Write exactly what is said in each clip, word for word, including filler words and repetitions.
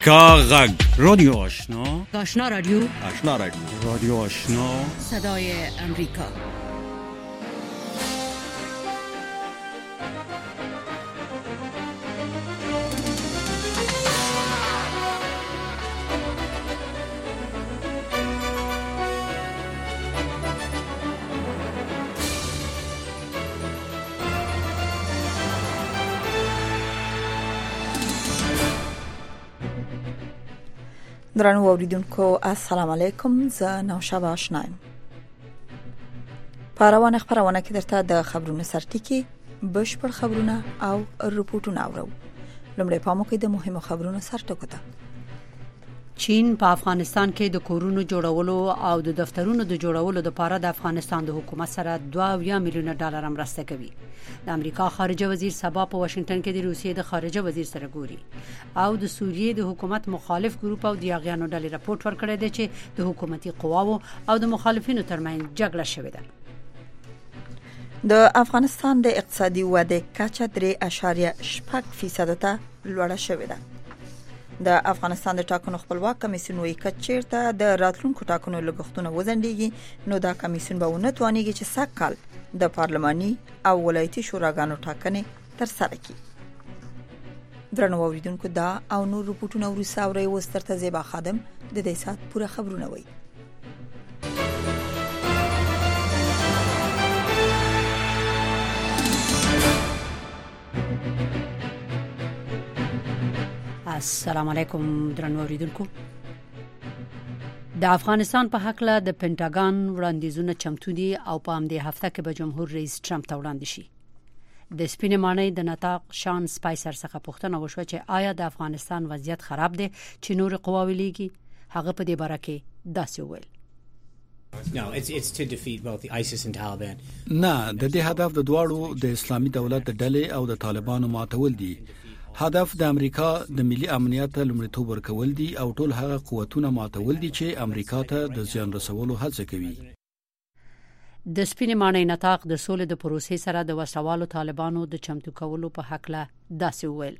کاغذ رادیو آشنا آشنا رادیو آشنا رادیو رادیو آشنا صدای امریکا. درنو اوریدونکو السلام علیکم، زه نوشابه آشنایم. پاروان خبرونه کې درته د خبرونو سرټکی بشپړ خبرونه او رپورټونه اورو. لومړی پامو کې د مهمو خبرونو سرټکو ته. چین په افغانستان کې د کورونو جوړولو او د دفترونو د جوړولو لپاره د افغانستان د حکومت سره دوه میلیون ډالر مرسته کوي. د امریکا خارجه وزیر سبا په واشنگټن کې د روسیې د خارجه وزیر سره ګوري او د سوریې د حکومت مخالف ګروپ او د یاغیانو ډلې راپورټ ورکړی دی چې د حکومتي قواو او د مخالفینو ترمنځ جګړه شوې ده. د افغانستان د اقتصادي وده کچه درې اعشاریه شپږ فیصد ته لوړه شوې ده. د افغانستان د ټاکنو خپلواک کمیسیون وایي کچیرته د راتلونکو ټاکنو لګښتونه وزندېږي نو دا کمیسیون به ونه توانېږي چې سږ کال د پارلماني او ولایتي شوراګانو ټاکنې ترسره کړي. درنو اوریدونکو دا او نور رپورټونه وروسته اورئ. اوس درته زیبا خادم د دې سات پوره خبرونه وایي. السلام علیکم درنو اوریدونکو. د افغانستان په حق له د پینټاګان وړاندیزونه چمتو دي او په همدې هفته کې به جمهور رئیس ټرمپ ته وړاندې شي. د سپینې ماڼۍ د نطاق شان سپایسر څخه پوښتنه وشوه چې آیا د افغانستان وضعیت خراب دی چې نور قواوې لیږي. هغه په دې باره کې داسې وویل: No, it's it's to defeat both the ISIS and Taliban. نه، د دې هدف د دواړو د اسلامي دولت د ډلې او د طالبانو ماتول دي. هدف د امریکا د ملي امنیت لومړیتوب ورکول دي او ټول هغه قوتونه ماتول دي چې امریکا ته د زیان رسولو هڅه کوي. د سپینې ماڼۍ نطاق د سولې د پروسې سره د وسوالو طالبانو د چمتو کولو په حق له داسې وویل: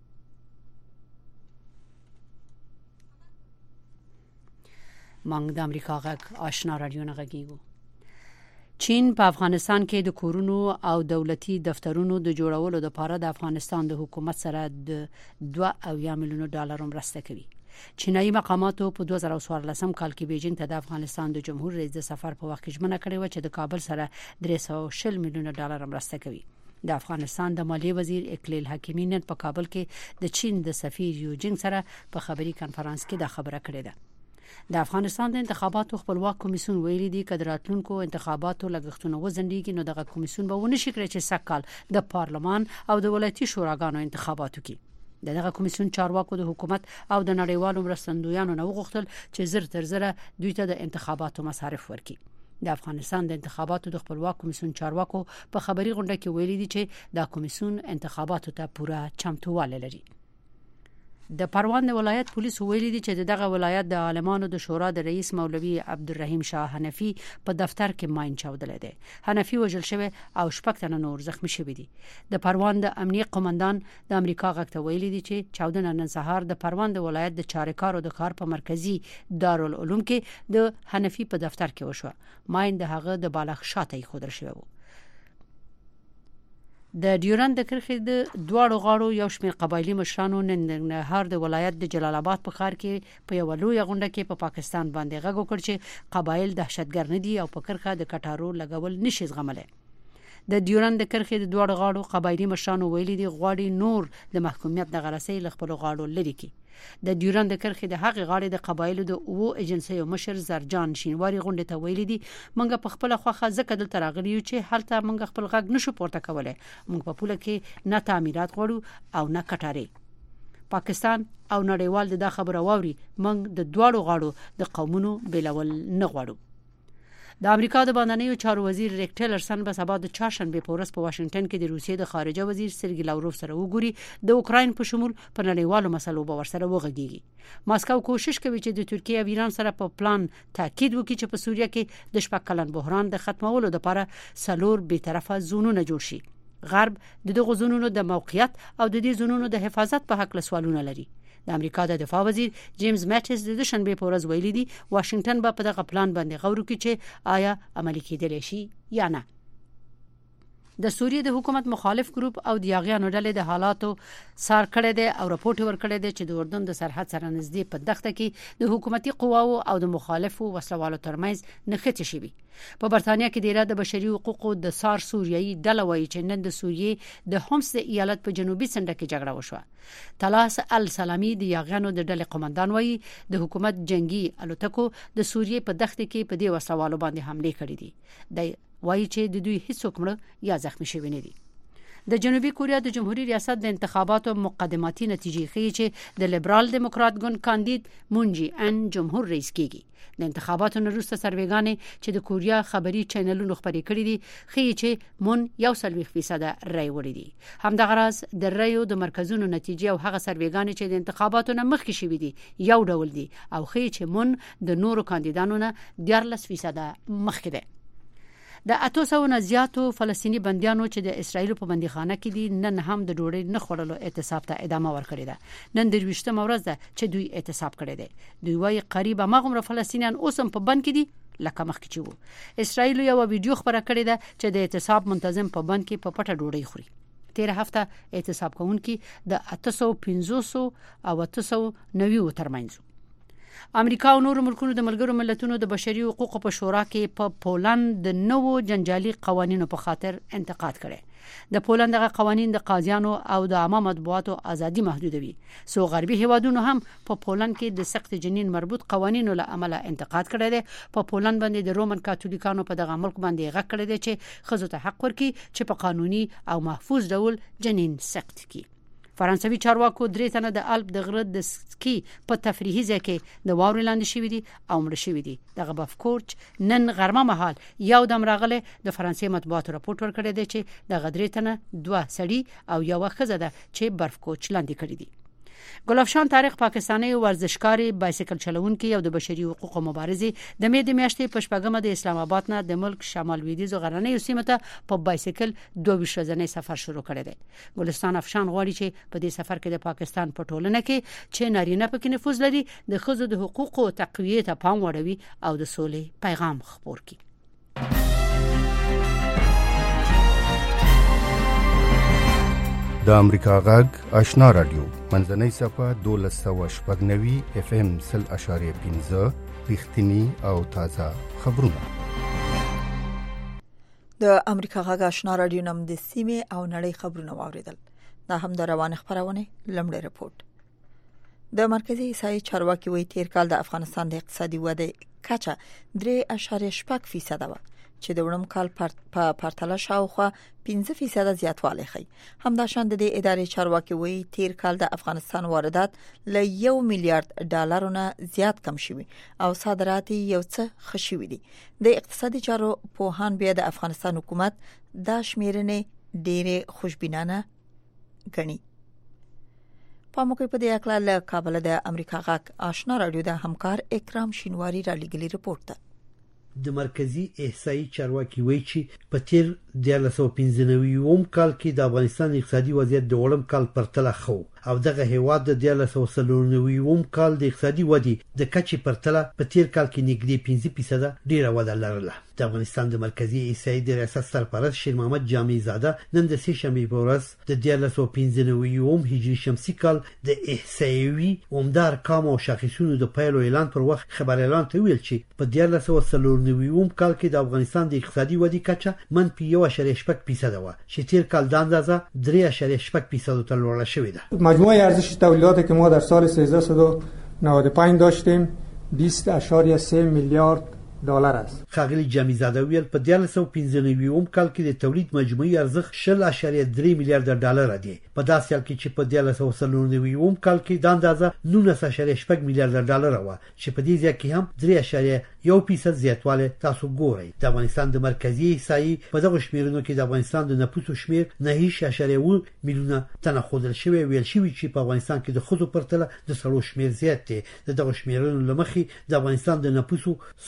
موږ د امریکا غږ آشنا رادیو نه غږیږو. چین په افغانستان کې د کورونو او دولتي دفترونو د جوړولو لپاره د افغانستان د حکومت سره د دوه میلیون ډالر مرسته کوي. چینایي مقاماتو په دوه زره څوارلسم کال کې بیجینګ ته د افغانستان د جمهور رئیس د سفر په وخت کې ژمنه کړې و چې د کابل سره درې سوه او شل میلیون ډالر مرسته کوي. د افغانستان د مالیې وزیر اقلیل حکیمی نن په کابل کې د چین د سفیر یوجینګ سره په خبري کانفرنس کې دا خبره کړې ده. د افغانستان د انتخاباتو خپلواک کمیسیون ویلي دی چې د راتلونکو انتخاباتو لګښتونه وزندېږي نو دغه کمیسیون به ونه شي کړی چې سږ کال د پارلمان او د ولایتي شوراګانو انتخاباتو کې. دغه کمیسیون چارواکو د حکومت او د نړیوالو مرستندویانو نه وغوښتل چې زر تر زره دوی ته د انتخاباتو مصارف ورکړي. د افغانستان د انتخاباتو د خپلواک کمیسیون چارواکو په خبري غونډه کې ویلي دي چې دا کمیسیون انتخاباتو ته پوره چمتووالی لري. د پروان د ولایت پولیس ویلي دي چې دغه ولایت د عالمانو د شورا د رئیس مولوي عبدالرحیم شاه حنفي په دفتر کې ماین چاودل دي. حنفي وژل شوی او شپږ تنه نور زخمی شوی دي. د پروان د امنیت قومندان د امریکا غږ ته ویلي دي چې چاودنه نن سهار د پروان د ولایت د چارکارو د کار په مرکزی دارالعلوم کې د حنفي په دفتر کې وشو. ماین د هغه د بالغ شاته خودر شوی و. د ډیورند د کرښې د دواړو غاړو یو شمېر قبایلی مشرانو نن د نهار د ولایت د جلال آباد په ښار کې په یو لویه غونډه کې په پا پاکستان باندې غږ وکړ چې قبایل دهشتګر نه دي او په کرښه د کټارو لګول نشي زغملی. د ډیورند د کرښې د دواړو غاړو قبایلی مشرانو ویلي دي غواړي نور د محکومیت د غرسۍ له خپل غاړو لري کی. د ډیورند د کرښې د هغې غاړې د قبایلو د اوو ایجنسیو مشر زرجان شینواری غونډه ته ویلي دي موږ په خپل خوخه ځکه دلته راغلي یو چې هلته موږ خپل غږ نشو پورته کولای. موږ په پوله کې نه تعمیرات غواړو او نه کټاري. پاکستان او نړیوال د دا خبره واوري موږ د دواړو غاړو د قومونو بیلول نه غواړو. د امریکا د باندنیو چارو وزیر ریک ټیلرسن به سبا د چهارشنبه په ورځ په واشنگټن کې د روسیې د خارجه وزیر سرګی لاوروف سره وګوري. د اوکراین په شمول په نړیوالو مسلو به ورسره وغږیږي. ماسکو کوشش کوي چې د ترکیه او ایران سره په پلان تاکید وکړي چې په سوریه کې د شپږ کلن بحران د ختمولو لپاره څلور بیطرفه زونونه جوړ شي. غرب د دغه زونونو د موقعیت او د دې زونونو د حفاظت په حق له سوالونه لري. د امریکا د دفاع وزیر جیمز ماټیس د شنبه په ورځ ویلي دی واشنگټن به په دغه پلان باندې غور وکړي چې آیا عملي کېدلی شي یا نه. د سوریې د حکومت مخالف ګروپ او د یاغیانو ډلې د حالاتو سار کړی دی او راپورټ ورکړی دی چې د اردن د سرحد سره نږدې په دښته کې د حکومتي قواو او د مخالفو وسلوالو ترمنځ نښتې شوي. په برتانیا کې د ایران د بشري حقوقو د سار سوریایي ډله وایي چې نن د سوریې د هومس ایالت په جنوبي څنډه کې جګړه وشوه. طلاس السلامي د یاغیانو د ډلې قومندان وایي د حکومت جنگي الوتکو د سوریې په دښته کې په دې وسلوالو باندې حمله کړې دي. د وایي چې د دوی هیڅوک مړ یا زخمی شوی نه دي. د جنوبي کوریا د جمهوریت ریاست د انتخاباتو مقدماتي نتیجې ښیي چې د لیبرال دیموکرات ګوند کاندید مون جي ان جمهور رئیس کیږي. د انتخاباتو وروسته سروېګانې چې د کوریا خبري چینلونو خبري کړي دي ښیي چې مون یو سلوي فیصد رای وړي دي. همدغه راز د رایو د مرکزونو نتیجې او هغه سروېګانې چې د انتخاباتو نه مخکې شوي دي یو ډول دي او ښیي چې مون د نورو کاندیدانو نه دیارلس فیصد مخکې ده. د اته سوو نه زیاتو فلسطینی بندیانو چې د اسرایل په بندیخانه کې دي نن هم د ډوډۍ نه خوړلو اعتصاب ته ادامه ورکړې ده. نن د ویشتمه ورځ ده چې دوی اعتصاب کړی دی. دوی وايي قریب مغمره فلسطینیان اوس هم په بند کې دي لکه مخکې چې وو. اسرایل یو ویډیو خبره کړې ده چې د اعتصاب منتظم په بند کې په پټه ډوډۍ خوري. تیر هفته اعتصاب کوونکي د اته سوه پنځوس او اته سوه نوي ترمنځ. امریکا او نورو ملکونو د ملګرو ملتونو د بشري حقوقو په شورا کې په پولند د نوو جنجالي قوانینو په خاطر انتقاد کړي. د پولند دغه قوانین د قاضیانو او د عامه مطبوعاتو ازادي محدودوي. سو غربي هیوادونو هم په پولند کې د سخت جنین مربوط قوانینو له امله انتقاد کړی دی. په پولند باندې د رومن کاتولیکانو په دغه ملک باندې غږ کړی دی چې ښځو ته حق ورکړي چې په قانوني او محفوظ ډول جنین سخت کړي. فرانسوي چارواکو درې تنه د الپ د غره د سکی په تفریحي ځای کې د واورې لاندې شوي دي او مړه شوي دي. دغه بفکورچ نن غرمه مهال یو دم راغله د فرانسې مطبوعاتو راپورټ ورکړی دی چې د درې تنه دوه سړي او یو ښځه ده چې برفکوچ لاندې کړی دي. ګلافشان تاریخ پاکستاني ورزشکاري بایسیکل چلونکي او د بشري حقوقو مبارزې د مې د میاشتې په شپږمه د اسلام آباد نه د ملک شمال لویدیځ غرنیو سیمه ته په بایسیکل دوه ویشت ورځنی سفر شروع کړی دی. ګلستان افشان غواړي چې په دې سفر کې د پاکستان په ټولنه کې چې نارینه پکې نفوذ لري د ښځو د حقوقو تقویې ته پام وړوي او د سولې پیغام خپور کړي. د امریکا غږ آشنا رادیو منځنۍ صفه دولس سوه شپږ نوي اف ام سل اشاریه پنځه رښتینی او تازه خبرونه. د امریکا غږ آشنا رادیو نم د سیمې او نړۍ خبرونه واوریدل. دا هم د روان خبرونه لمړی رپورت. د مرکزی حسابي چارواکي وی تیر کال د افغانستان د اقتصادي وده کچه درې اشاریه شپږ فیصد و چې د وړم کال په پرتله شاوخوا پنځه فیصد زیاتوالی ښیي. همداشان د دې ادارې چارواکي وی تیر کال د افغانستان واردات له یو میلیارډ ډالرو نه زیات کم شوي او صادرات یو څه ښه شوي دي. د اقتصادي چارو پوهان بیا د افغانستان حکومت دا شمیرنې ډېرې خوشبینانه ګڼي. په موقع په دې اړه له کابل د امریکا غږ آشنا رادیو د همکار اکرام شینواری را لګلی رپورت ده. د مرکزی احصایي چارواکي وایي چې په تیر دیارلس سوه پنځه نوي اوم کال کې د افغانستان اقتصادي وضعیت د وړم کال پرتله ښه او دغه هیواد د دیارلس سوه څلور نوي اوم کال د اقتصادي ودې د کچې پرتله په تیر کال کې نږدې پنځه فیصده ډیره وده لرله. د افغانستان د مرکزی احصایي د ریاست سرپرست شیر محمد جامع زاده نن د سې شنبې په ورځ د دیارلس سوه پنځه نوي اوم هجري شمسي کال د احصایوي عمده ارقام او شاخصونو د پیل اعلان پر وخت خبر اعلان ته ویل چې په دیارلس سوه څلور نوي اوم کال کې د افغانستان د اقتصادي ودې کچه منفي یو اشاریه شپږ فیصد و چې تیر کال د اندازه درې اشاریه شپږ فیصد ته لوړه شوې ده. مجموع ارزش تولیداتی که ما در سال سیزده و نود و پنج داشتیم بیست اشاریه سه میلیارد دلار است. خاغلی جامی زاده ویل په دیارلس سوه پنځه نوي اوم کال کې د تولید مجموعي ارزښت شل اشاریه درې میلیارډ ډالر دی. په داسې حال کې چې په دیارلس سوه څلور نوي اوم کال کې د اندازه نولس اشاریه شپږ میلیارډ ډالر و چې په دې ځای کې هم درې اشاریه یو فیصد زیاتوالی تاسو ګورئ. د افغانستان د مرکزی احصایي په دغه شمیرنو کې د افغانستان د نفوسو شمیر نهه اشاریه اووه میلیونه تنه ښودل شوی ویل شوی چې په افغانستان کې د ښځو پرتله د سړو شمیر زیات دی. د دغه شمیرنو له مخې د افغانستان د نفوسو څوارلس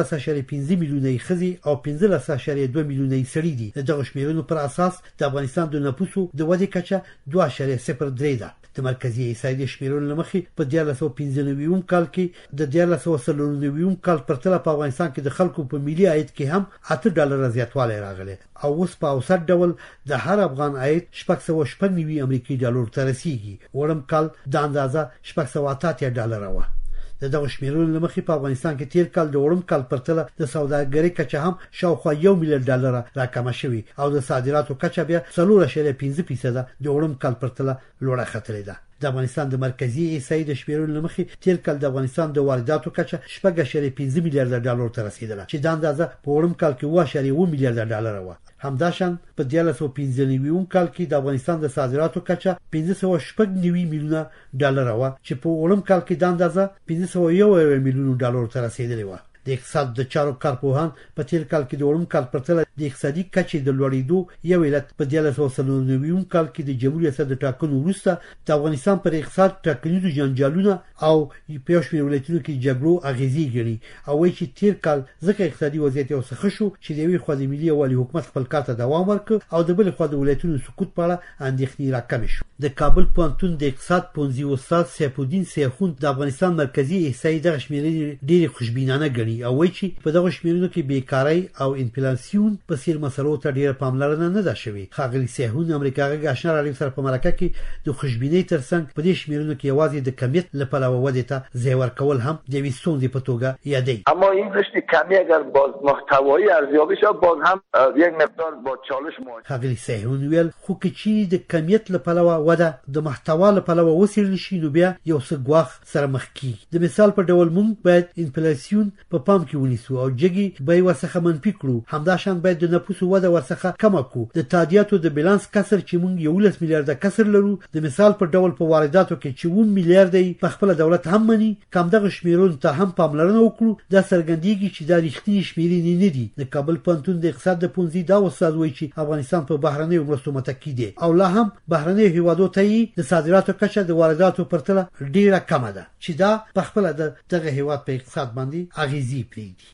پنځلس اعشاریه پنځه میلیونه ښځې او پنځلس اعشاریه دوه میلیونه سړي دي. دغه شمیرونو پر اساس د افغانستان د نفوسو د ودې کچه دوه اعشاریه صفر درې ده. د مرکزی احصایې شمیرونو لمخې په دیارلس سوه پنځه نوي کال کې د دیارلس سوه څلور نوي کال پرتله په افغانستان کې د خلکو په ملي عاید کې هم اته ډالر زیاتوالی راغلی او اوس په اوسط ډول د هر افغان عاید شپږ سوه شپږ نوي امریکایي ډالر ته رسیږي. وړم کال د اندازه شپږ سوه اته اتیا ډالر و. د دغه شمیرونو لمخې په افغانستان کې تیر کال د وړم کال پرتله د سوداګرۍ کچه هم شاوخوا یو میلیارډ ډالر راکمه شوې او د صادراتو کچه بیا څلور اعشاریه پنځه فیصده د وړم کال پرتله لوړه ختلې ده. د افغانستان د مرکزی احصایې د شمیرونو لمخې تیر کال د افغانستان د وارداتو کچه شپږ اعشاریه پنځه میلیارډ ډالر ته رسیدله چې د اندازه په وړم کال کې اوه اعشاریه اوه میلیارډ ډالر و. همداشان په دیارلس سوه پنځه نوي کال کې د افغانستان د صادراتو کچه پنځه سوه شپږ نوي میلیونه ډالر و چې په وړم کال کې د اندازه پنځه سوه یو میلیونه ډالر ته رسیدلی و. د اقتصاد د چارو کارپوهان په تیر کال کې د وړم کال پرتله د اقتصادي کچې د لوړېدو یو علت په دیارلس سوه څلور نوي کال کې د جمهوریت ریاست د ټاکنو وروسته د افغانستان پر اقتصاد ټاکنیزو جنجالونه او په یو شمېر ولایتونو کې جګړو اغېزې ګڼي او وایي چې تیر کال ځکه اقتصادي وضعیت یو څه ښه شو چې د یوې خوا د ملي یووالي حکومت خپل کار ته دوام ورکړ او د بلې خوا د ولایتونو سقوط په اړه اندېښنې راکمې شو. د کابل پوهنتون د اقتصاد پوهنځي استاد سیف الدین سیخون د افغانستان مرکزی احصایې دغه شمیرې ډېرې خوشبینانه ګڼي او وایي چې په دغه شمیرونو کې بیکارۍ او انفلاسیون په څیر مسلو ته ډېره پاملرنه نه ده شوې. ښاغلي سیحون امریکا غږ آشنا راډیو سره په مرکه کې د خوشبینۍ ترڅنګ په دې شمیرونو کې یوازې د کمیت له پلوه ودې ته ځای ورکول هم د یوې ستونزې په توګه یادوي. اما این رشد کمی اگر باز محتوایی ارزیابی شود باز هم یک مقدار با چالش مواجه. ښاغلي سیحون ویل خو که چیرې د کمیت له پلوه وده د محتوا له پلوه وڅېړل شي نو بیا یو څه ګواښ سره مخ کیږي. د مثال په ډول موږ باید انفلاسیون په پام کې ونیسو او جګي به ورڅخه منفي کړو. همداشان باید د نفوسو وده ورڅخه کم کړو. د تادیاتو د بیلانس کسر چې موږ یولس میلیارډه کسر لرو د مثال په ډول په وارداتو کې چې اووه میلیارډه په خپل دولت هم مني کم دغه شمیرونو ته هم پاملرنه وکړو. دا څرګندېږي چې دا رښتینی شمیرې نه دي. د کابل پوهنتون د اقتصاد د پوهنځي دا استاد وایي چې افغانستان په بهرنیو مرستو متکی دی او لا هم بهرنیو هیوادو ته د صادراتو کچه د وارداتو پرتله ډیره کمه ده چې دا په خپل د دغه هیواد په اقتصاد باندې اغیزې پرېږدي.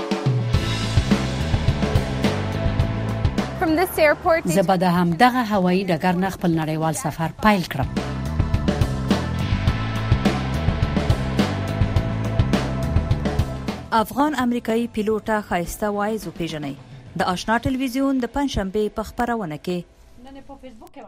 زه به د همدغه هوایي ډګر نه خپل نړیوال سفر پیل کړم. افغان امریکایي پیلوټه ښایسته وایز وپیژنئ د آشنا ټلویزیون د پنځشنبې په خپرونه کې. نن په فیسبوک کې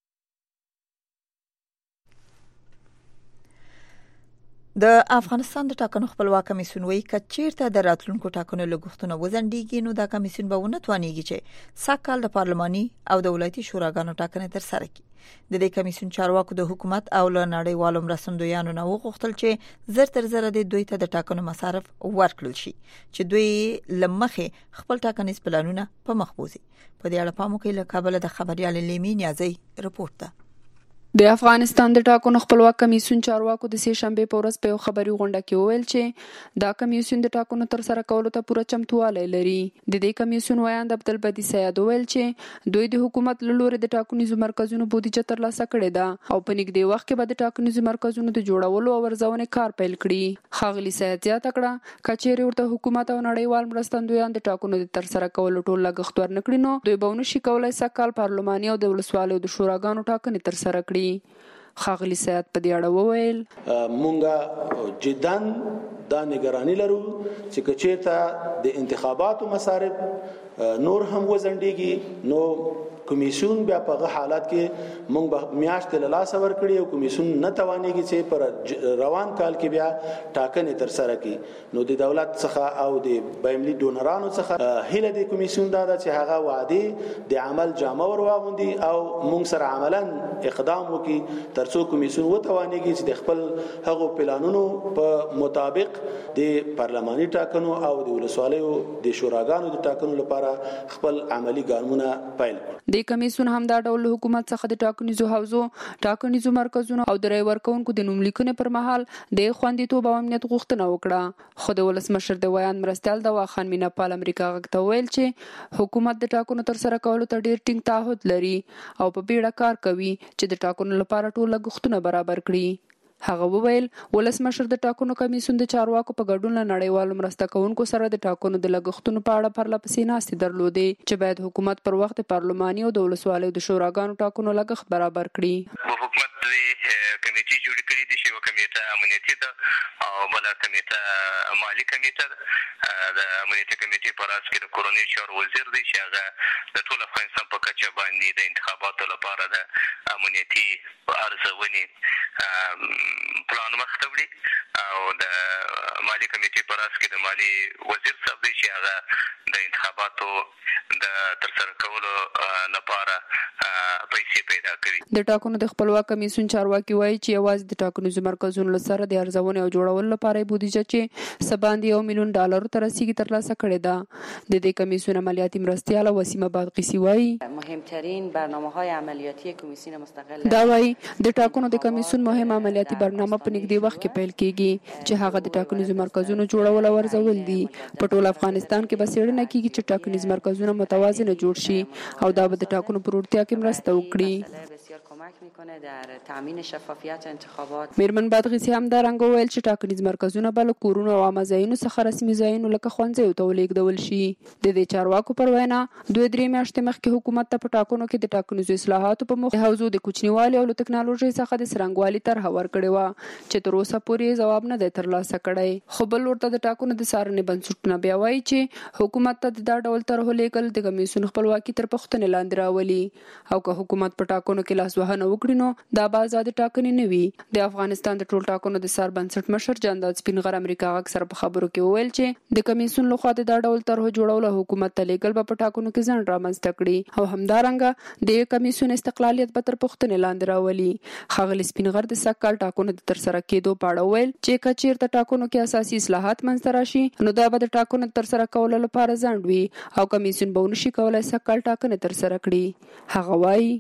د افغانستان د ټاکنو خپلواک کمیسیون وایي چې چیرته د راتلونکو ټاکنو لګښتونه وزندېږي نو دا کمیسیون به ونه توانېږي چې سږکال د پارلماني او د ولایتي شوراګانو ټاکنې ترسره کړي. د دې کمیسیون چارواکو د حکومت او له نړیوالو مرستندویانو نه وغوښتل چې زر تر زر د دوی ته د ټاکنو مصارف ورکړل شي چې دوی لمخې خپل ټاکنیز پلانونه په مخ بوزي. په دې اړه پام وکړئ. له کابل د خبريال لیمي نیازي رپورټ ده. د افغانستان د ټاکنو خپلواک کمیسیون چارواکو د سه شنبه په ورځ په یو خبري غونډه کې وویل چې دا کمیسیون د ټاکنو تر سره کولو ته پوره چمتووالی لري. د دې کمیسیون ویاند عبدالبدی سید وویل چې دوی د حکومت له لوري د ټاکنیزو مرکزونو بودیجه ترلاسه کړې ده او په نږدې وخت کې به د ټاکنیزو مرکزونو د جوړولو او ارزونې کار پیل کړي. ښاغلي سید زیاته کړه کچېرې ورته حکومت او نړیوال مرستندویان د ټاکنو د تر سره کولو ټول لګښت ورنکړي نو دوی به ونشي کولای سږکال پارلماني او د ولسوالیو د شوراګانو ټاکنې تر سره کړي. ښاغلي سید په دې اړه وویل مونږه جداً دا نگرانی لرو چې کچېرته د انتخاباتو مصارف نور هم وزندېږي نو کمیسیون بیا په حالت کې مونږ به میاشت له لاس ور کړی او کمیسیون نه توانېږي چې پر روان کال کې بیا ټاکنې تر سره کړي. نو د دولت څخه او د بایملي ډونرانو څخه هیله د کمیسیون دا ده چې هغه وعده د عمل جامه ور واغوندي او مونږ سره عملاً اقدام وکړي ترڅو کمیسیون وتوانېږي چې د خپل هغو پلانونو په مطابق د پارلماني ټاکنو او د ولسوالیو د شوراګانو د ټاکنو لپاره خپل عملی ګامونه پیل کړي. د کمیسیون هم دا ډول حکومت څخه د ټاکنیزو حوزو ټاکنیزو مرکزونو او د رای ورکونکو د نوملیکنې پر مهال د خوندیتوب او امنیت غوښتنه وکړه. خو د ولسمشر د ویاند مرستیال دوا خان مینا پال امریکا غږ ته ویل چې حکومت د ټاکنو تر سره کولو ته ډیر ټینګ تعهد لري او په بیړه کار کوي چې د ټاکنو لپاره ټول لګښتونه برابر کړي. هغه وویل ولسمشر د ټاکنو کمیسیون د چارواکو په ګډون له نړیوالو مرسته کوونکو سره د ټاکنو د لګښتونو په اړه پرله پسې ناستې درلودې چې باید حکومت پر وخت پارلماني او د ولسوالیو د شوراګانو ټاکنو لګښت برابر کړي. حکومت د کمیټې جوړ کړې دي چې یو کمیټه امنیتي ده او بل کمیټه مالی کمیټه ده. د امنیتي کمیټې په راس کې د کورنۍ چارو وزیر دی چې هغه د ټول افغانستان په کچه باندې د انتخاباتو لپاره د امنیتي ارزونې پلان مخ ته وړي او د مالی کمیټې په راس کې د مالی وزیر صاحب دی چې هغه د انتخاباتو د ترسره کولو لپاره پیسې پیدا کوي. د ټاکنو د خپلواک کمیسیون چارواکي وایي چې یوازې د ټاکنیزو مرکزونو سره د ارزونې او جوړولو لپاره بودیجه چې سباندې یو میلیون ډالر تر رسیدي ترلاسه کړې ده. د دې کمیسیون عملیاتي مرستیال وسیمه بادقیسی وایي مهمترین برنامه‌های عملیاتی کمیسیون مستقل دا وایي د ټاکنو د کمیسیون مهم عملیاتي برنامه په نږدې وخت کې پیل کیږي چې هغه د ټاکنیزو مرکزونو جوړول او ارزول دي. په ټول افغانستان کې به څېړنه کیږي چې ټاکنیز مرکزونه متوازن جوړ شي او دا به د ټاکنو پر وړتیا کې مرسته وکړي. میرمن بادغیسی هم دا رنګ وویل چې ټاکنیز مرکزونه به له کورونو او عامه ځایونو څخه رسمي ځایونو لکه ښوونځیو ته ولېږدول شي. د دې چارواکو پر وینا دوی درې میاشتې مخکې حکومت ته په ټاکنو کې د ټاکنیزو اصلاحاتو په موخه د حوزو د کوچنیوالي او له ټکنالوژۍ څخه د څرنګوالي طرحه ورکړې وه چې تر اوسه پورې ځواب نه دی ترلاسه کړی. خو بل ورته د ټاکنو د څارنې بنسټونه بیا وایي چې حکومت ته د دا ډول طرحو لیږل د کمیسیون خپلواکي تر پوښتنې لاندې راولي او که حکومت په ټاکنو کې لاسوهنه وکړي نو دا به ازادې ټاکنې نه وي. د افغانستان د ټول ټاکنو د څار بنسټ مشر جانداد سپینغر امریکا غږ سره په خبرو کې وویل چې د کمیسیون لخوا د دا ډول طرحو جوړولو حکومت ته لیږل به په ټاکنو کې ځنډ رامنځته کړي او همدارنګه د کمیسیون استقلالیت به تر پوښتنې لاندې راولي. ښاغلي سپینغر د سږ کال ټاکنو د ترسره کېدو په اړه وویل چې که چېرته ټاکنو کې اساسي اصلاحات منځته راشي نو دا به د ټاکنو د ترسره کولو لپاره ځنډ وي او کمیسیون به ونشي کولی سږ کال ټاکنې ترسره کړي. هغه وایي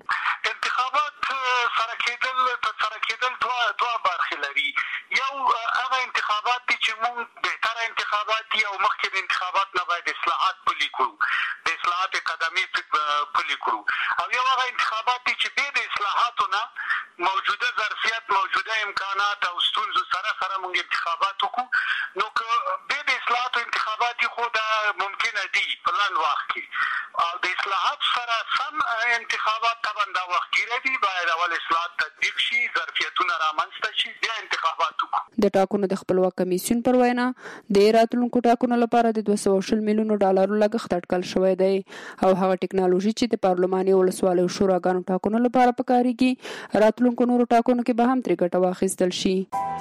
یو هغه انتخابات دي چې موږ بهتره انتخابات دي او مخکې د انتخابات نه باید اصلاحات پلي کړو، د اصلاحات قدمي پلي کړو، او یو هغه انتخابات دي چې بې د اصلاحاتو نه موجوده ظرفیت موجوده امکانات او ستونزو سره سره موږ انتخابات وکړو. نو که بې د اصلاحاتو انتخابات دي خو دا ممکنه دي په لنډ وخت کې، او د اصلاحاتو سره سم انتخابات طبعا دا وختګیره دي، باید اول اصلاحات تطبیق شي، ظرفیتونه رامنځته شي، بیا انتخابات. د ټاکنو د خپلواک کمیسیون پر وینا د راتلونکو ټاکنو لپاره د دوه سوه شل میلیونو ډالرو لګښت اټکل شوی دی او هغه ټکنالوژي چې د پارلماني او ولسوالیو شوراګانو ټاکنو لپاره پکارېږي راتلونکو نورو ټاکنو کې به هم ترې ګټه واخیستل شي.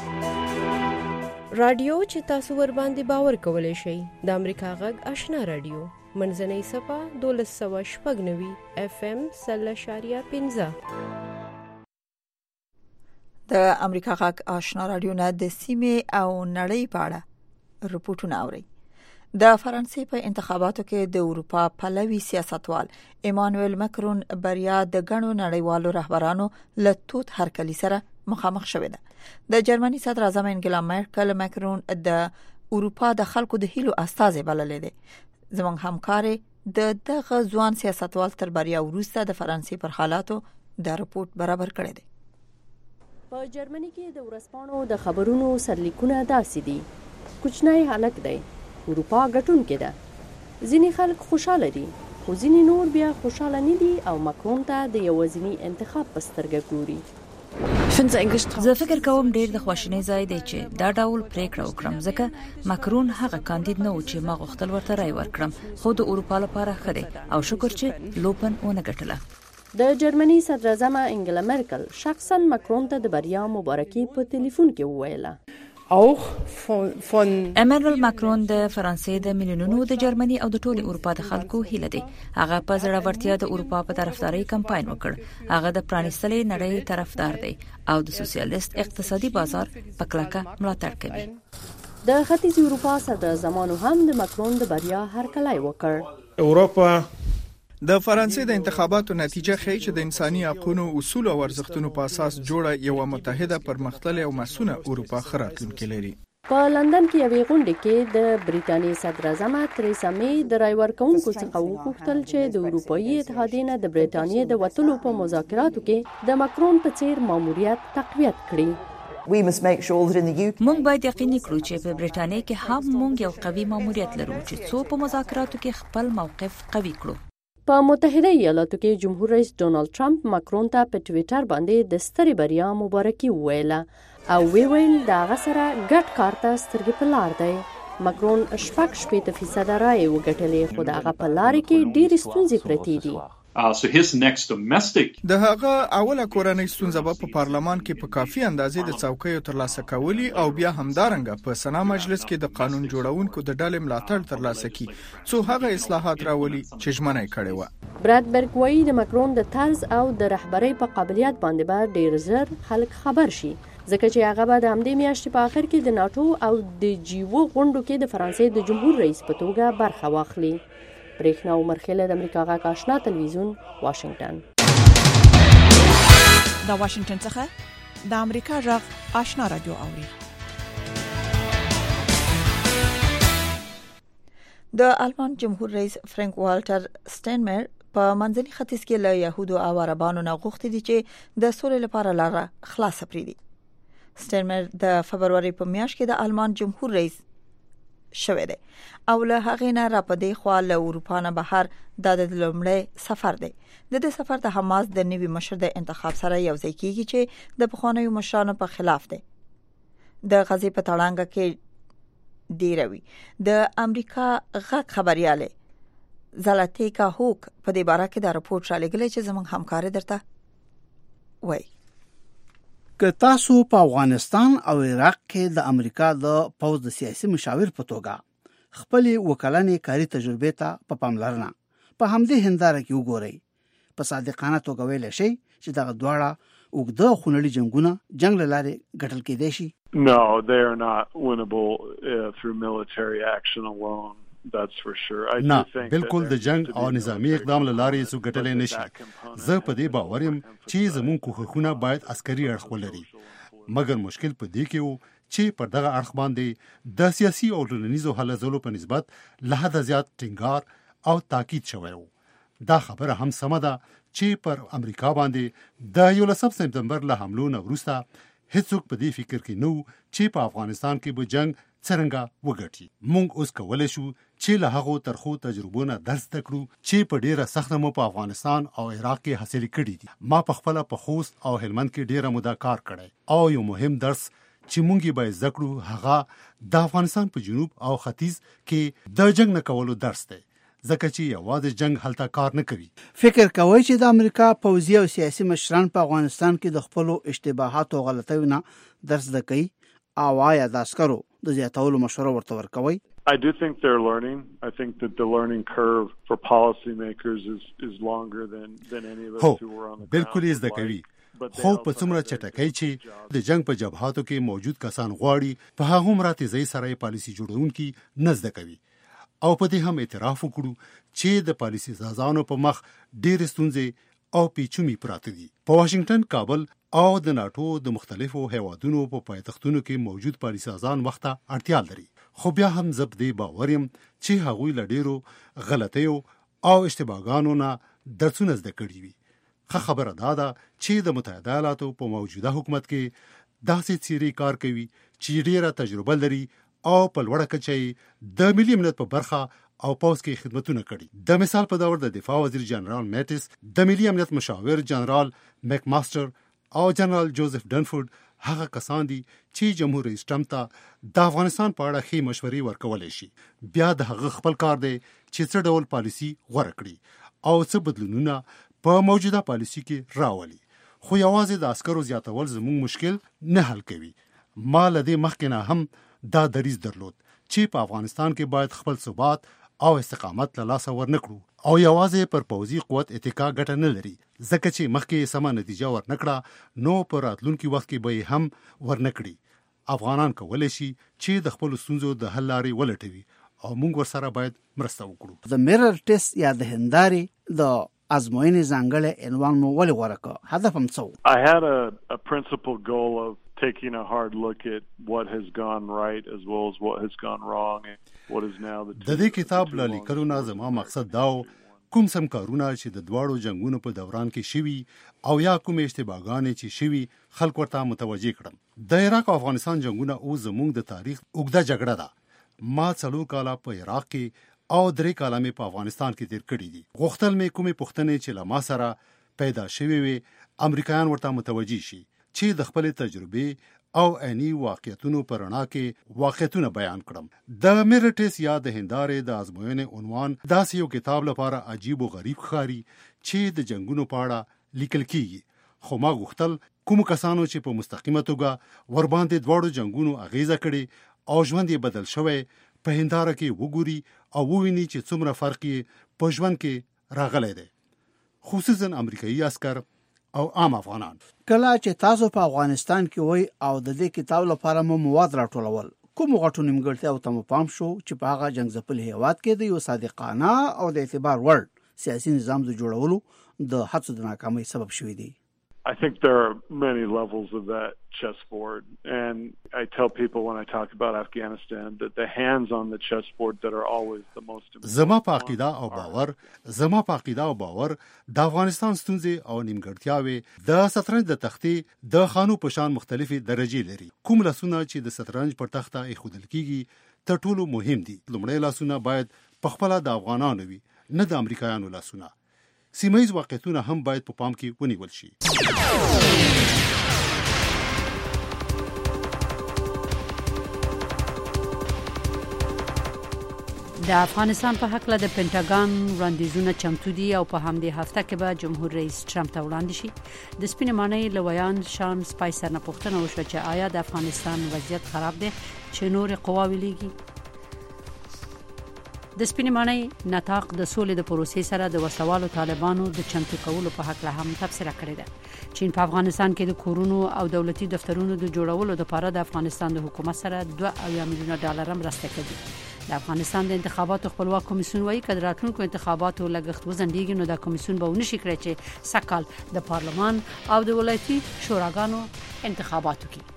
رادیو چې تاسو ور باندې باور کولی شئ د امریکا غږ آشنا رادیو منځنۍ صفه دولس سوه شپږ نوي اف ام سل اشاریه پنځه. د امریکا غږ آشنا رادیو نه د سیمې او نړۍ په اړه رپورټونه اوري. د فرانسې په انتخاباتو کې د اروپا پلوي سیاستوال ایمانوئل ماکرون بریا د غنو نړیوالو رهبرانو له توت هرکلی سره مخامخ شوې ده. د جرمني صدر اعظم انګلا مرکل ماکرون د اروپا د خلکو د هیلو استازي بللې ده. زموږ همکار د دغه ځوان سیاستوال تر بریا وروسته د فرانسې پر حالاتو د رپورټ برابر کړی دی. په جرمني کې د ورځپاڼو د خبرونو سرلیکونه داسې دي: کوچنی هلک دی، اروپا ګټونکی ده، ځینې خلک خوشاله دي خو ځینې نور بیا خوشاله نه دي او ماکرون ته د یوازینی انتخاب په سترګه ګوري. زه فکر کوم ډیر د خواشینۍ ځای دی چې دا ډول پریکړه وکړم، ځکه ماکرون هغه کاندید نه و چې ما غوښتل ورته رای ورکړم، خو د اروپا لپاره ښه دی او شکر چې لوپن ونه ګټله. د جرمني صدر اعظم انګلا مرکل شخصا ماکرون ته د بریا مبارکي په ټلیفون کې وویله. ایمانوئل ماکرون د فرانسې د میلیونونو د جرمني او د ټولې اروپا د خلکو هیله دی. هغه په زړورتیا د اروپا په طرفداري کمپاین وکړ. هغه د پرانیستلې نړۍ طرفدار دی او د سوسیالیست اقتصادي بازار په کلکه ملاتړ کوي. د ختیځ اروپا صدر اعظمانو هم د ماکرون د بریا هرکلی وکړ. اروپا د فرانسې د انتخاباتو نتیجه ښیي چې د انساني حقوقو اصول او ارزښتونو په اساس جوړه یو متحده پرمختللې او مسؤله اروپا خراتونکې لري. په لندن کې یوې غونډې کې د بریټانیې صدر اعظم تریسا می د رای ورکوونکو څخه وغوښتل چې د اروپایي اتحادیې نه د بریټانیې د وتلو په مذاکراتو کې د ماکرون په څیر ماموریت تقویت کړي. موږ باید یقیني کړو چې په برېټانیا کې هم موږ یو قوي ماموریت لرو چې څو په مذاکراتو کې خپل موقف قوي کړو. په متحده ایالاتو کې جمهور رئیس ډونالد ټرمپ ماکرون ته په ټویټر باندې د سترې بریا مبارکي وویله او وی ویل دا غسره ګډ کار ته سترګې په لار دی. ماکرون شپږ شپېته فیصده رایې وګټلې خو د هغه په لارې کې ډېرې ستونزې پرتې دي. Uh, so his next domestic د هغه اوله کورنۍ ستونزه به په پارلمان کې په کافي اندازې د څوکیو ترلاسه کولي او بیا همدارنګه په سنا مجلس کې د قانون جوړونکو د ډلې ملاتړ ترلاسه کی څو هغه اصلاحات راولي چې ژمنه یې کړې و. برادبرګ وایي د ماکرون د طرز او د رهبرۍ په قابلیت باندې به ډېر زر خلک خبر شي ځکه چې هغه به د همدې میاشتې په آخر کې د ناتو او د جیو غونډو کې د فرانسې د جمهور رئیس په توګه برخه واخلي. برېښنا عمر خیله د امریکا غږ آشنا تلویزیون واشنگټن. د واشنگټن څخه د امریکا غږ آشنا رادیو اوري. د آلمان جمهور رئیس فرانک والټر سټاینمایر په منځني ختیځ کې له يهودو او عربانو نه غوښتي دي چې د سولې لپاره لاره خلاص کړي. سټاینمایر د فبرवरी په میاشت کې د آلمان جمهور رئیس شوه دی او له هغه نه را پدې خو له اروپا نه بهر د لومړی سفر دی. د دې سفر د حماس د نوي مشر د انتخاب سره یو ځای کیږي چې د بخوانیو مشرانو په خلاف دی. د غزې په تړانګه کې دیروي د امریکا غږ خبرياله زلاتیکا هوک په دې باره کې د راپور را لګلې چې زموږ همکار درته وای. که تاسو په افغانستان او عراق کې د امریکا د پوز د سیاسي مشاور په توګه خپل وکلانې کاری تجربه ته په پاملرنه په همدې هنداره کې وګورئ په صادقانه توګه ویل شي چې دغه دواړه وګړه خونړي جنگونه جنگ لاره ګټل کېدای شي. No, they are not winnable uh, through military action alone. That's for sure. I نه بالکل د جنگ او نظامی اقدام لارې سو ګټلې نشي. زه په دې باور یم چې زمون کوښښونه باید عسکري اړخ ولري. مګر مشکل په دې کې وو چې پر دغه اړخ باندې د سیاسي او ټولنیزو حل زولو په نسبت له حد زیات ټینګار او تاکید شوی وو. دا خبره هم سمه ده چې پر امریکا باندې د یولسم سپتمبر له حملو نه وروسته هیڅوک په دې فکر کې نه و چې په افغانستان کې به جنگ څنګه وګټي. مونږ اوس کولای شو چې له هغو ترخو تجربو نه درس تکړو چې په ډیره سخته مو په افغانستان او عراق کې حاصل کړي دي. ما په خپل په خوست او هلمند کې ډیره موده کار کړی او یو مهم درس چې مونږ به زکړو هغه د افغانستان په جنوب او ختیځ کې د جنگ نه کولو درس دی. ځکه چې یوازې جنگ هلته کار نه کوي. فکر کوي چې د امریکا پوځي او سیاسي مشران په افغانستان کې د خپل اشتباهات او غلطیو نه درس دکې او آیا د عسکرو د زیاتولو مشوره ورته ورکوي؟ I do think they're learning. I think that the learning curve for policymakers is is longer than than any of us who were on the ground. بالکل یې زده کوي. خو په څومره چټکۍ چې د جنگ په جبهاتو کې موجود کسان غواړي په هغه مراتب زې سره پالیسي جوړونکي نه زده کوي. او په دې هم اعتراف وکړو چې د پالیسي سازانو په مخ ډېر ستونزې او پیچومي پراته دي. په واشنگټن، کابل او د ناتو د مختلفو هیوادونو په پایتختونو کې موجود پالیسي سازان وخت اړتیا لري. خو بیا هم زه په دې باور یم چې هغوی له ډېرو غلطیو او اشتباهاتو نه درسونه زده کړي وي. ښه خبره دا ده چې د متحده ایالاتو په موجوده حکومت کې داسې څیرې کار کوي چې ډېره تجربه لري او په لوړه کچه د ملي امنیت په برخه او پوز کې خدمتونه کړي. د مثال په ډول د دفاع وزیر جنرال میټس، د ملي امنیت مشاور جنرال میک ماستر او جنرال جوزف ډنفورد هغه کسان دي چې جمهور رئیس ټرمپ ته د افغانستان په اړه ښې مشورې ورکولای شي. بیا د هغه خپل کار دی چې څه ډول پالیسي غوره کړي او څه بدلونونه په موجوده پالیسي کې راولي. خو یوازې د عسکرو زیاتول زموږ مشکل نه حل کوي. ما له دې مخکې نه هم دا دریځ درلود چې په افغانستان کې باید خپل ثبات او استقامت له لاسه ورنکړو او یوازې پر پوځي قوت اتکا ګټه نه لري. ځکه چې مخکې سمه نتیجه ورنکړه نو پر راتلونکي وخت کې به هم ورنکړي. افغانان کولای شي چې د خپل ستونزو د حل لارې ولټوي او موږ ورسره باید مرسته وکړو. د میرر ټیسټ یا د هندارې د ازموینې ځانګړی عنوان مو ولې غوره کړ؟ هدف هم څه و؟ I had a, a principal goal of taking a hard look at what has gone right as well as what has gone wrong and what is now the د دې کتاب له لیکلو نه زما مقصد دا و کوم سم کارونه چې د دواړو جنگونو په دوران کې شوي او یا کوم اشتباهګانې چې شوي خلک ورته متوجه کړم. د عراق او افغانستان جنگونه او زموږ د تاریخ اوږده جګړه ده. ما څلور کاله په عراق کې او درې کاله مې په افغانستان کې تیر کړي دي. غوښتل مې کومې پوښتنې چې له ما سره پیدا شوي وي امریکایان ورته متوجه شي چې د خپل تجربې او عیني واقعیتونو پر رڼا کې واقعیتونه بیان کړم. د میرټس یا د هندارې د ازموینې عنوان داسې یو کتاب لپاره عجیب او غریب ښکاري چې د جنگونو په اړه لیکل کیږي. خو ما غوښتل کوم کسانو چې په مستقیمه توګه ور باندې دواړو جنگونو اغیزه کړي او ژوند یې بدل شوی په هنداره کې وګوري او وویني چې څومره فرق یې په ژوند کې راغلی دی، خصوصا امریکایي عسكر او عام افغانان. کله چې تاسو په افغانستان کې وای او د دې کتاب لپاره مو مواد راټولول، کوم غټو نیمګړتیا او تم پام شو چې په هغه جنگ ځپل هیواد کې د یو صادقانه او د اعتبار وړ سیاسي نظام د جوړولو د هڅو د ناکامۍ سبب شوی دی؟ I think there are many levels of that chessboard, and I tell people when I talk about Afghanistan that the hands on the chessboard that are always the most important. زما په عقیده او باور زما په عقیده او باور د افغانستان ستونزې او نیمګړتیاوې د شطرنج د تختې د خانو په شان مختلفې درجې لري. کوم لاسونه چې د شطرنج پر تخته ایښودل کیږي تر ټولو مهم دي. لومړی لاسونه باید په خپل د افغانانو وي، نه د امریکایانو لاسونه. سیمایي واقعیتونه هم باید په پام کې ونیول شي. د افغانستان په حق له د پینټاګان وړاندیزونه چمتو دي او په همدې هفته کې به جمهور رئیس ټرمپ ته وړاندې شي. د سپینې مانۍ لویان شان سپایسر نه پوښتنه وشوه چې آیا د افغانستان وضعیت خراب دی چې نور قواوې لیږي. د سپینې مانۍ نطاق د سولې د پروسې سره د وسوالو طالبانو د چمتو کولو په حق له هم تبصره کړې ده. چین په افغانستان کې د کورونو او دولتي دفترونو د جوړولو لپاره د افغانستان د حکومت سره دوه اویا میلیونه ډالر مرسته کوي. د افغانستان د انتخاباتو خپلواک کمیسیون وایي چې د راتلونکو انتخاباتو لګښت وزندېږي نو د کمیسیون به ونشي کړی چې سکهال د پارلمان او د ولایتي شوراګانو انتخاباتو کې.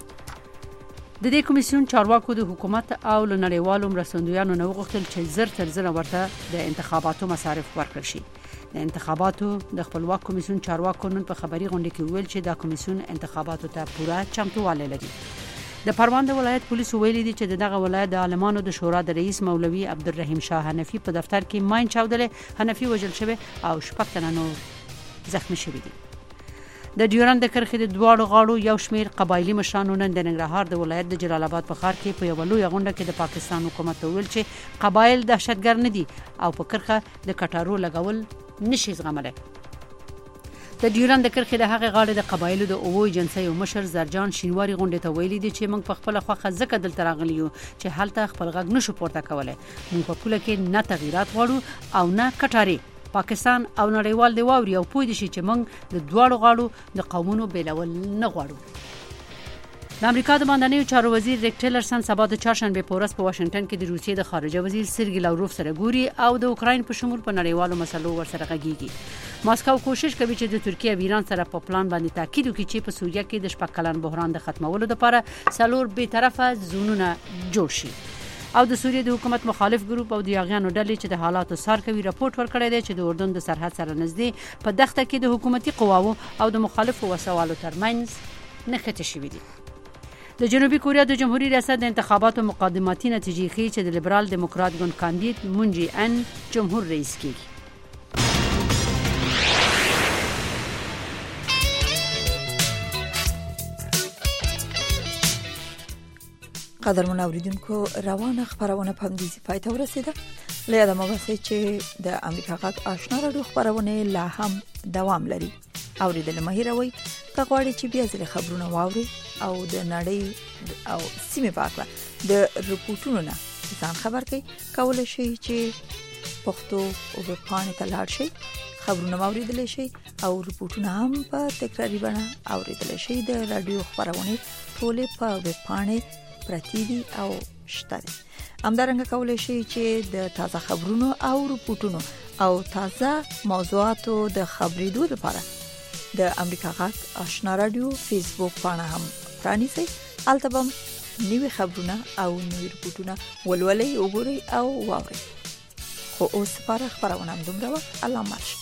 د دې کمیسیون چارواکو د حکومت او لنړیوالو مرستندویانو نه وغوښتل چې زر تر زر ورته د انتخاباتو مصارف ورکړل شي. د انتخاباتو د خپلواک کمیسیون چارواکو نن په خبري غونډه کې ویل چې دا کمیسیون انتخاباتو ته پوره چمتووالی لري. د پروان د ولایت پولیسو ویلي دي چې دغه ولایت د عالمانو د شورا د رئیس مولوي عبدالرحیم شاه حنفي په دفتر کې ماین چاودلې. حنفي وژل شوی او شپږ تنه نور زخمی شوي دي. د ډیورند د کرښې د دواړو غاړو یو شمیر قبایلی مشرانو نن د ننګرهار د ولایت د جلال آباد په ښار کې په یو لوی غونډه کې د پاکستان حکومت ویل چې قبایل دهشتګر نه دي او په کرښه د کټارو لګول نشي زغملای. د ډیورند د کرښې د هغې غاړې د قبایلو د اوو ایجنسۍ او مشر زرجان شینواری غونډې ته ویلي دي چې موږ په خپله خوښه ځکه دلته راغلي یو چې هلته خپل غږ نشو پورته کولی. موږ په پوله کې نه تغییرات غواړو او نه کټارې. پاکستان او نړیوال دی واوري او پوه دي شي چې موږ د دواړو غاړو د قومونو بیلول نه غواړو. د امریکا د باندنیو چارو وزیر ریک ټیلرسن سبا د چهارشنبه په ورځ په واشنگټن کې د روسیې د خارجه وزیر سرګی لاوروف سره ګوري او د اوکراین په شمول په نړیوالو مسلو ورسره غږیږي. ماسکو کوشش کوي چې د ترکیه او ایران سره په پلان باندې تاکید وکړي چې په سوریه کې د شپږ کلن بحران د ختمولو لپاره څلور بې طرفه زونونه جوړ شي. او د سوریې د حکومت مخالف ګروپ او د یاغیانو ډلې چې د حالاتو څار کوي راپورټ ورکړی دی چې د اردن د سرحد سره نږدې په دښته کې د حکومتي قواو او د مخالفو وسوالو ترمنځ نښتې شوي دي. د جنوبي کوریا د جمهوریت ریاست د انتخاباتو مقدماتي نتیجې ښیي چې د لیبرال دیموکرات ګوند کاندید مون جي ان جمهور رئیس کیږي. قدرمن اوریدونکو روانه خبرونه په همدې پای ته ورسیده. له ادمه واسه چې د امریکا غږ آشنا راډیو خبرونه لا هم دوام لري. اوریدل مهیروي کغواړي چې بیا ځل خبرونه واوري او د نړۍ او سیمه په اړه د رپورټونو نه ځان خبر کړئ. کولای شئ چې پښتو او په پانه ته لاړ شئ، خبرونه اوریدل شئ او رپورټونه هم په تکراری باندې اوریدل شئ. د رادیو خبرونه ټول په وب پانه پرتی دي او شته. همدارنګه کولای شئ چې د تازه خبرونو او رپورټونو او تازه موضوعاتو د خبرېدو لپاره د امریکا غږ آشنا رادیو فیسبوک پاڼه هم پرانیسئ. هلته به نوي خبرونه او نوي رپورټونه ولولئ، وګورئ او واورئ. خو اوس لپاره خبرونه دومره الله ماش